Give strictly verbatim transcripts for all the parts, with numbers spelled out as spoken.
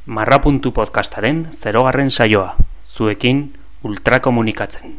Marra.tu podcastaren zerogarren saioa, zuekin ultrakomunikatzen.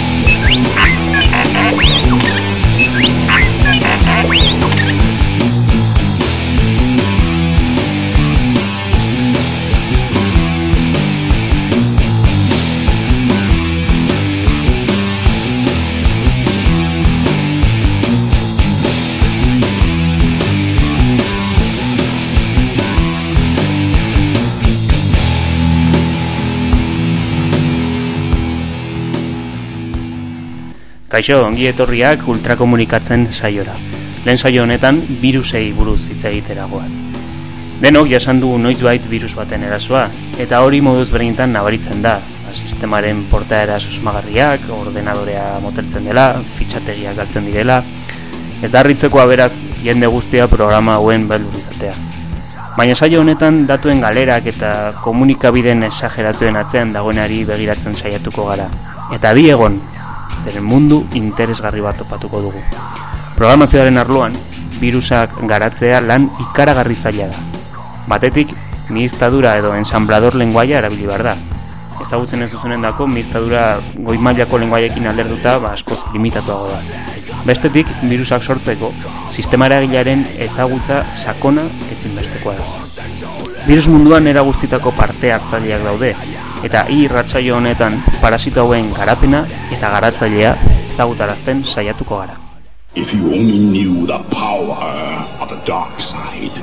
Kaixo, ongi etorriak ultrakomunikatzen saiora. Lehen saio honetan, birusei buruz hitz egitera goaz. Denok jasan du noizbait birus baten erasoa, eta hori moduz berdinetan nabaritzen da. Sistemaren portaera susmagarriak, ordenadorea moteltzen dela, fitxategiak galtzen direla. Ez da harritzekoa beraz, jende guztia programa hauen beldur izatea. Baina saio honetan datuen galerak eta komunikabideen esagerazioen atzean dagoenari begiratzen saiatuko gara. Eta bi egon, zeren mundu interesgarri bat topatuko dugu. Programazioaren arloan, birusak garatzea lan ikaragarri zaila da. Batetik, mihiztadura edo ensamblador lenguaia erabili behar da. Ezagutzen ez duzunen dako, mihiztadura goi mailako lenguaiekin alderduta ba, askoz limitatuago da. Bestetik, birusak sortzeko, sistema eragilearen ezagutza sakona ezinbestekoa da. Birus munduan era guztitako parte hartzaileak daude, eta i irratsaio honetan parasito hauen garapena eta garatzailea ezagutarazten saiatuko gara. If you only knew the power of the dark side.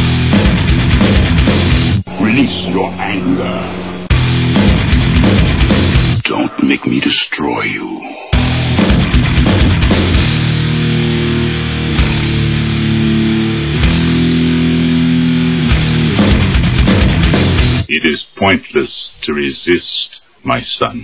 Release your anger. Don't make me destroy you. It is pointless to resist, my son.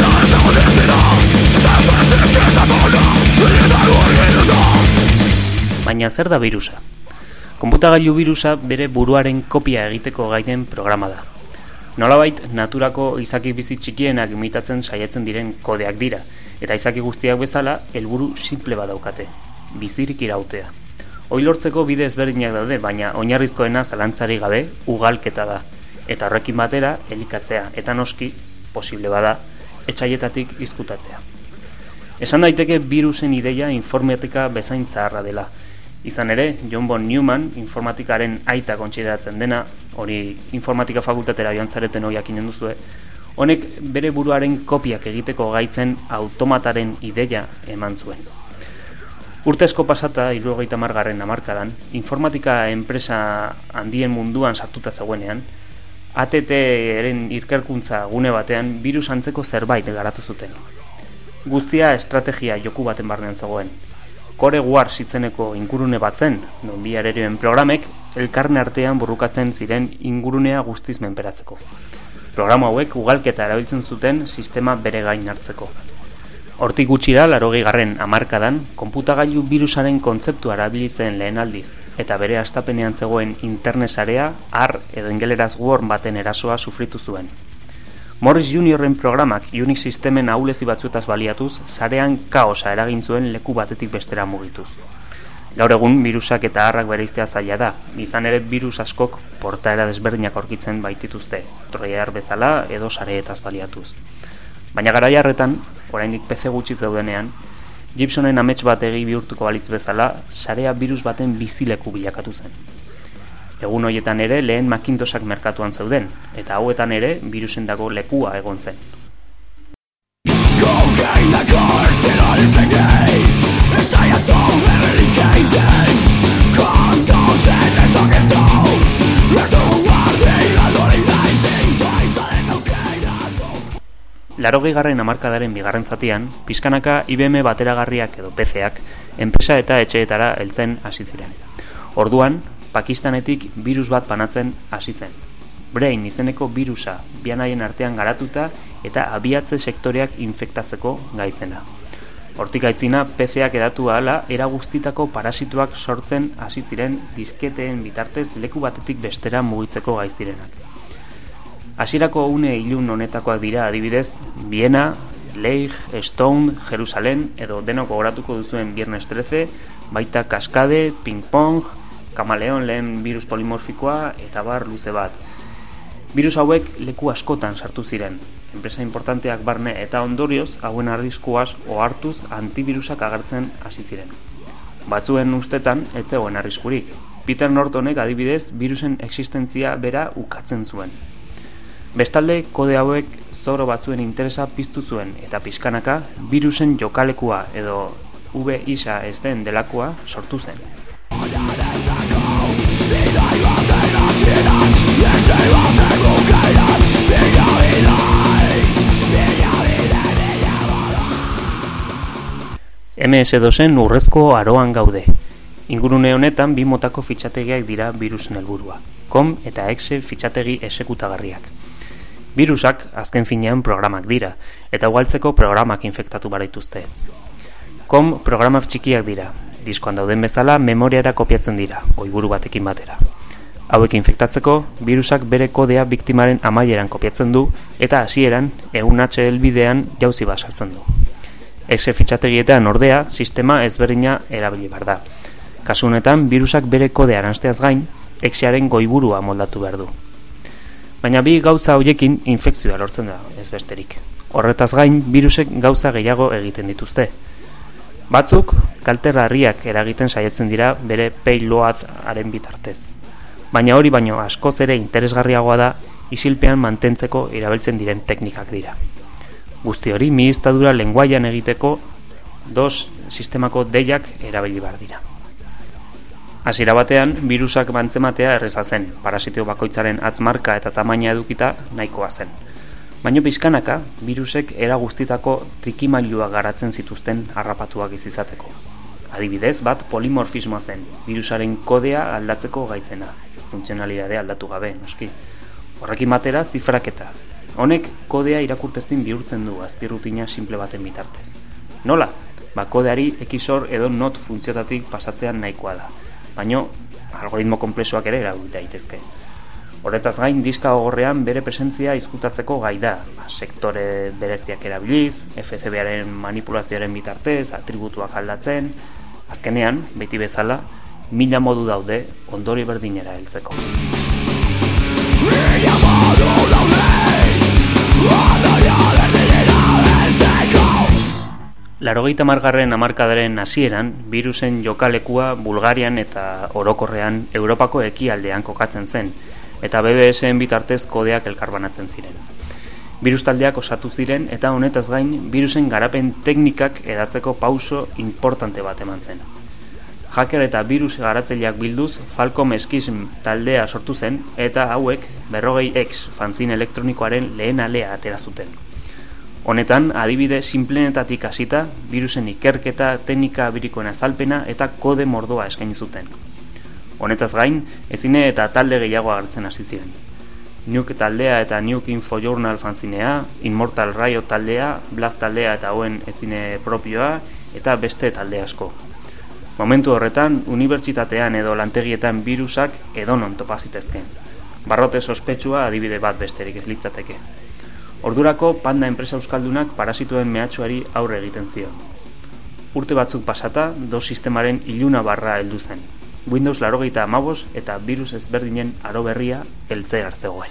Baina zer da birusa? Konputagailu birusa bere buruaren kopia egiteko gaiten programa da. Nolabait, naturako izaki bizi txikienak imitatzen saiatzen diren kodeak dira, eta izaki guztiak bezala, helburu simple bat daukate, bizirik irautea. Hoi lortzeko bide ezberdinak daude, baina oinarrizkoena zalantzari gabe ugalketa da. Eta horrekin batera, elikatzea, eta noski, posible bada, etsaietatik izkutatzea. Esan daiteke birusen ideia informatika bezain zaharra dela. Izan ere, John von Neumann, informatikaren aita kontsideratzen dena, hori informatika fakultatera joan zareten hori jakinen duzue, honek bere buruaren kopiak egiteko gaitzen automataren ideia eman zuen. Urtezko pasata, hirurogeita hamargarren hamarkadan, informatika enpresa handien munduan sartuta zegoenean, A T T-eren ikerkuntza gune batean birus antzeko zerbait garatu zuten. Guztia estrategia joku baten barnean zegoen. Core Wars izeneko ingurune bat zen, non bi aerioen programek elkarne artean burrukatzen ziren ingurunea guztiz menperatzeko. Programa hauek ugalketa erabiltzen zuten sistema bere gain hartzeko. Hortik gutxira, laurogeigarren hamarkadan, konputagailu birusaren kontzeptua erabili zen lehen aldiz, eta bere hastapenean zegoen internet sarea, ar edo ingeleraz worm baten erasoa sufritu zuen. Morris juniorren programak Unix sistemen ahulezi batzuetaz baliatuz, sarean kaosa eragin zuen leku batetik bestera mugituz. Gaur egun, birusak eta arrak bereiztea zaila da, izan ere birus askok portaera desberdinak aurkitzen baitituzte, troiar bezala edo sareetaz baliatuz. Baina garai harretan, oraindik P C gutxi zeudenean, Gibsonen amets bat egi bihurtuko balitz bezala, sarea birus baten bizileku bilakatu zen. Egun horietan ere lehen Macintossak merkatuan zeuden, eta hauetan ere birusendako lekua egon zen. Laurogeigarren hamarkadaren bigarren zatian, pixkanaka I B M bateragarriak edo P C-ak enpresa eta etxeetara heltzen hasi ziren. Orduan, Pakistanetik birus bat banatzen hasi zen. Brain izeneko birusa bianaien artean garatuta eta abiatze sektoreak infektatzeko gaizena. Hortik aitzina, P C-ak edatu ahala era guztitako parasituak sortzen hasi ziren disketeen bitartez leku batetik bestera mugitzeko gaizirenak. Hasierako une ilun honetakoak dira adibidez, Viena, Leigh, Stone, Jerusalem edo denok gogoratuko duzuen Viernes trece, baita Kaskade, Ping Pong, Kamaleon lehen virus polimorfikoa eta bar luze bat. Birus hauek leku askotan sartu ziren, enpresa importanteak barne eta ondorioz hauen arriskuaz ohartuz antibirusak agertzen hasi ziren. Batzuen ustetan ez zegoen arriskurik. Peter Nortonek adibidez birusen existentzia bera ukatzen zuen. Bestalde, kode hauek zoro batzuen interesa piztu zuen eta pixkanaka birusen jokalekua edo V isa ez den delakoa sortu zen. M S dosen urrezko aroan gaude. Ingurune honetan bi motako fitxategiak dira birusen helburua, COM eta exe fitxategi exekutagarriak. Birusak azken finean programak dira, eta ugaltzeko programak infektatu baraituzte. COM programa txikiak dira, diskoan dauden bezala memoriara kopiatzen dira, goiburu batekin batera. Hauek infektatzeko, birusak bere kodea biktimaren amaieran kopiatzen du, eta hasieran ehun H helbidean jauzi bat sartzen du. Exe fitxategietan ordea, sistema ezberdina erabili behar da. Kasu honetan, birusak bere kodea aranzteaz gain, exearen goiburua moldatu behar du. Baina bi gauza horiekin infekzioa lortzen da, ez besterik. Horretaz gain, birusek gauza gehiago egiten dituzte. Batzuk, kalterrarriak eragiten saiatzen dira bere payloadaren bitartez. Baina hori baino askoz ere interesgarriagoa da, isilpean mantentzeko erabiltzen diren teknikak dira. Guzti hori, mihiztadura lenguaian egiteko dos sistemako deiak erabili behar dira. Hasiera batean, birusak bantzematea erreza zen, parasitio bakoitzaren atzmarka eta tamaina edukita nahikoa zen. Baina pixkanaka, birusek era guztitako trikimailua garatzen zituzten harrapatuak izizateko. Adibidez, bat polimorfismoa zen, birusaren kodea aldatzeko gaizena, funtzionalidadea aldatu gabe, noski. Horrekin batera, zifraketa. Honek kodea irakurtezin bihurtzen du azpirutina simple baten bitartez. Nola? Ba, kodeari xor edo not funtziotatik pasatzean nahikoa da. Baina, algoritmo konplexuak ere erabili daitezke. Horretaz gain, diska gogorrean bere presentzia izkutatzeko gai da. Ba, sektore bereziak erabiliz, F C B-aren manipulazioaren bitartez, atributuak aldatzen. Azkenean, beti bezala, mila modu daude ondori berdinera heltzeko. Laurogeita hamargarren hamarkadaren hasieran, birusen jokalekua Bulgarian eta orokorrean Europako ekialdean kokatzen zen, eta B B S-en bitartez kodeak elkarbanatzen ziren. Birus taldeak osatu ziren eta honetaz gain, birusen garapen teknikak edatzeko pauso importante bat eman zen. Hacker eta birus garatzaileak bilduz Falcom Schism taldea sortu zen eta hauek berrogei X fanzine elektronikoaren lehen alea atera zuten. Honetan, adibide sinplenetatik hasita, birusen ikerketa, teknika birikoen azalpena eta kode mordoa eskaini zuten. Honetaz gain, ezine eta talde gehiago agertzen hasi ziren. Nuke taldea eta Nuke Info Journal fanzinea, Immortal Riot taldea, Blood taldea eta hauen ezine propioa eta beste talde asko. Momentu horretan, unibertsitatean edo lantegietan birusak edonon topa zitezken. Barrote sospetsua adibide bat besterik ez litzateke. Ordurako Panda enpresa euskaldunak parasitoen mehatxuari aurre egiten zion. Urte batzuk pasata, dos sistemaren iluna barra heldu zen. Windows laurogeita hamabost eta birus ezberdinen aro berria heltzear zegoen.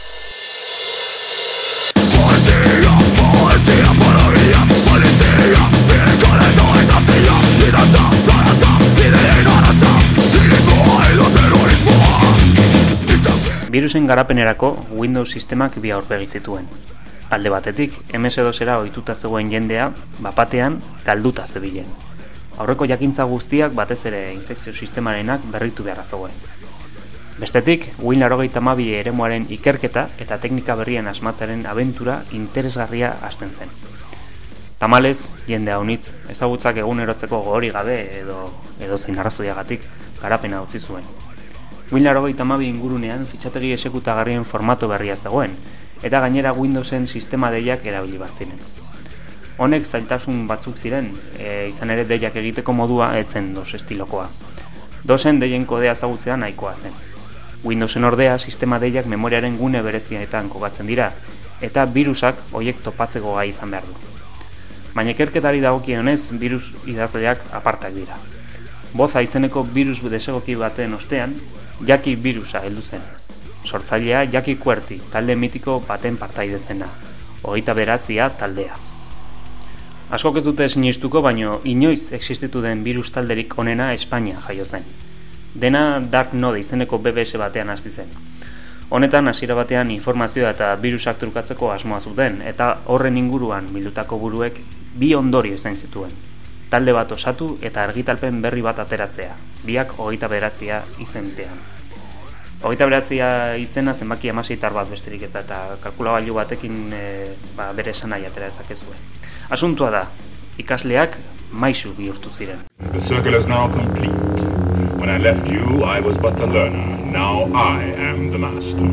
Poesia, poesia, parodia, polizia, birekoreto eta zila, bidantza, zarantza, bideen arantza, dirikoa edo terrorismoa. Birusen garapenerako Windows sistemak bi aurpegi zituen. Alde batetik, M S dosera ohituta zegoen jendea, bapatean galduta zebilen. Aurreko jakintza guztiak batez ere infekzio sistemarenak berritu beharra zegoen. Bestetik, Win laurogeita hamabi eremuaren ikerketa eta teknika berrien asmatzaren abentura interesgarria hasten zen. Tamalez, jendea honitz, ezagutzak egunerotzeko gogori gabe edo edozein arrazoiagatik garapena utzi zuen. Win laurogeita hamabi ingurunean fitxategi exekutagarrien formato berria zegoen, eta gainera Windowsen sistema deiak erabili bat ziren. Honek zailtasun batzuk ziren, e, izan ere deiak egiteko modua etzen dos estilokoa. Dosen deien kodea ezagutzea nahikoa zen. Windowsen ordea sistema deiak memoriaren gune berezietan kokatzen dira, eta birusak horiek topatzeko gai izan behar du. Baina ikerketari dagokionez, birus idazleak apartak dira. Boza izeneko birus desegoki baten ostean, jaki birusa heldu zen. sortzailea Jaki Kuerti, talde mitiko baten partaide zena, hogeita bederatzia taldea. Askok ez dute sinistuko, baino inoiz existitu den birus talderik onena Espainia jaio zen. Dena Dark Node izeneko B B S batean hasi zen. Honetan hasiera batean informazioa eta birusak trukatzeko asmoa zuten, eta horren inguruan bildutako buruek bi ondorio izan zituen. Talde bat osatu eta argitalpen berri bat ateratzea, biak hogeita bederatzia izenpean. Hogeita bederatzia izena zenbaki hamaseitar bat besterik ez da, eta kalkulagailu batekin e, ba, bere esanahia atera dezakezue. Asuntua da, ikasleak maisu bihurtu ziren. The circle is now complete. When I left you, I was but the learner. Now I am the master.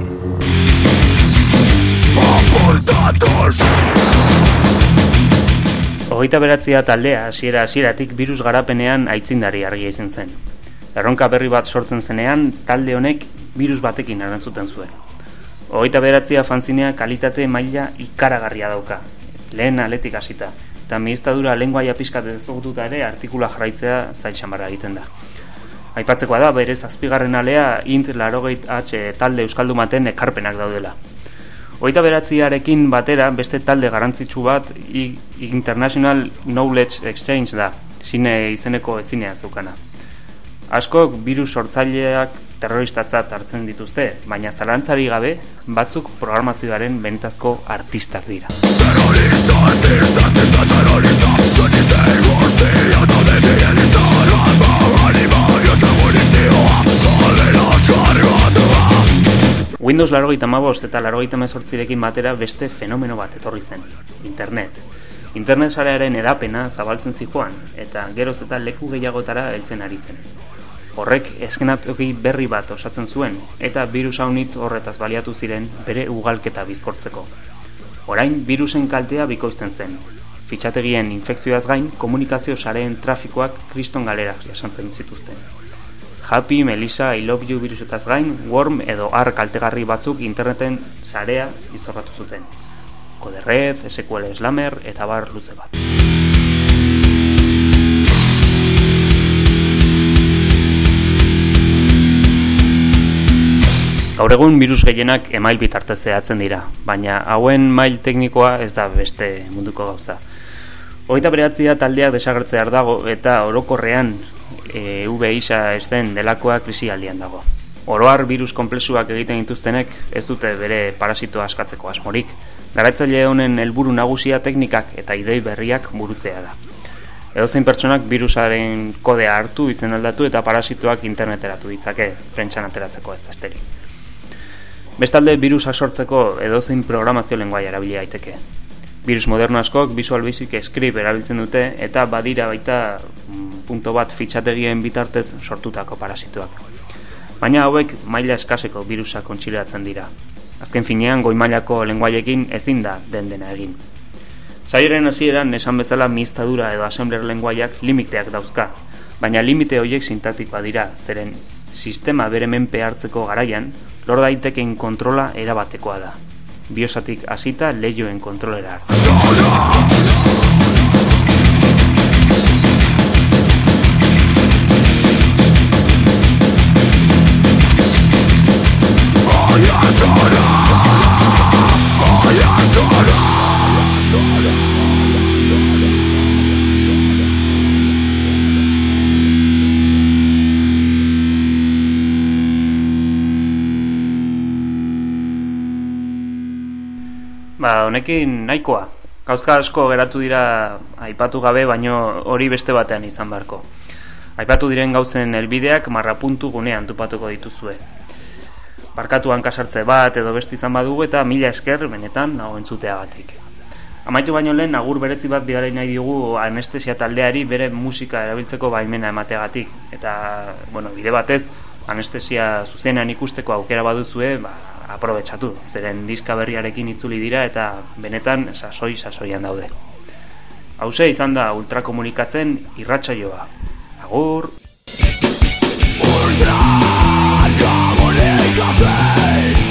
Hogeita bederatzia taldea hasiera hasieratik birus garapenean aitzindari argia izan zen. Erronka berri bat sortzen zenean, talde honek birus batekin erantzuten zuen. Hogeita bederatzia fanzinea kalitate maila ikaragarria dauka, lehen aletik hasita, eta mihiztadura lenguaia pixkat ezagututa ere artikula jarraitzea zaitxamara egiten da. Aipatzekoa da, berez azpigarren alea int larogeit H talde euskaldumaten ekarpenak daudela. Hogeita beratziarekin batera beste talde garrantzitsu bat International Knowledge Exchange da, zine izeneko ezinea zeukana. Askok birus sortzaileak terroristatzat hartzen dituzte, baina zalantzari gabe batzuk programazioaren benetazko artistak dira. Terrorista, artista, artista, terrorista, zonizen guztia, talde bielista, rama, animalia eta munizioa, aldera askargatua. Windows laurogeita hamabost eta laurogeita hemezortzirekin batera beste fenomeno bat etorri zen, internet. Internet sarearen edapena zabaltzen zijoan, eta geroz eta leku gehiagotara heltzen ari zen. Horrek eskenatoki berri bat osatzen zuen, eta birus haunitz horretaz baliatu ziren bere ugalketa bizkortzeko. Orain, birusen kaltea bikoizten zen. Fitxategien infekzioaz gain, komunikazio sareen trafikoak kriston galerak jasantzen zituzten. Happy, Melissa, I love you birusetaz gain, Worm edo ar kaltegarri batzuk interneten sarea izorratu zuten. Koderred, S Q L Slammer eta bar luze bat. Gaur egun birus gehienak email bitartez zehatzen dira, baina hauen mail teknikoa ez da beste munduko gauza. Hogeita bederatzia taldeak desagertzear dago eta orokorrean e, V isa ez den delakoa krisialdian dago. Oroar birus konplexuak egiten dituztenek ez dute bere parasitoa askatzeko asmorik. Garatzaile honen helburu nagusia teknikak eta idei berriak burutzea da. Edozein pertsonak birusaren kodea hartu, izen aldatu eta parasitoak interneteratu ditzake, prentsan ateratzeko ez besterik. Bestalde, birusak sortzeko edozein programazio lenguaia erabili daiteke. Birus moderno askok Visual Basic Script erabiltzen dute eta badira baita punto bat fitxategien bitartez sortutako parasitoak. Baina hauek maila eskaseko birusak kontxileatzen dira. Azken finean, goi mailako lenguaiekin ezin da den dena egin. Saioaren hasieran esan bezala mihiztadura edo assembler lenguaiak limiteak dauzka, baina limite horiek sintaktikoa dira, zeren sistema bere menpe hartzeko garaian, lor daiteken kontrola erabatekoa da. Biosatik hasita leihoen kontrolera arte. Ba, honekin nahikoa. Gauzka asko geratu dira aipatu gabe, baino hori beste batean izan beharko. Aipatu diren gauzen helbideak marrapuntu gunean topatuko dituzue. Barkatu hankasartze bat edo beste izan badugu eta mila esker benetan nago entzuteagatik. Amaitu baino lehen agur berezi bat bidali nahi digu anestesia taldeari bere musika erabiltzeko baimena emateagatik. Eta, bueno, bide batez, anestesia zuzenean ikusteko aukera baduzue, ba, aprobetxatu, zeren diska berriarekin itzuli dira eta benetan sasoi-sasoian daude. Hauze izan da ultrakomunikatzen irratsaioa. Agur! Ultrakomunikatzen!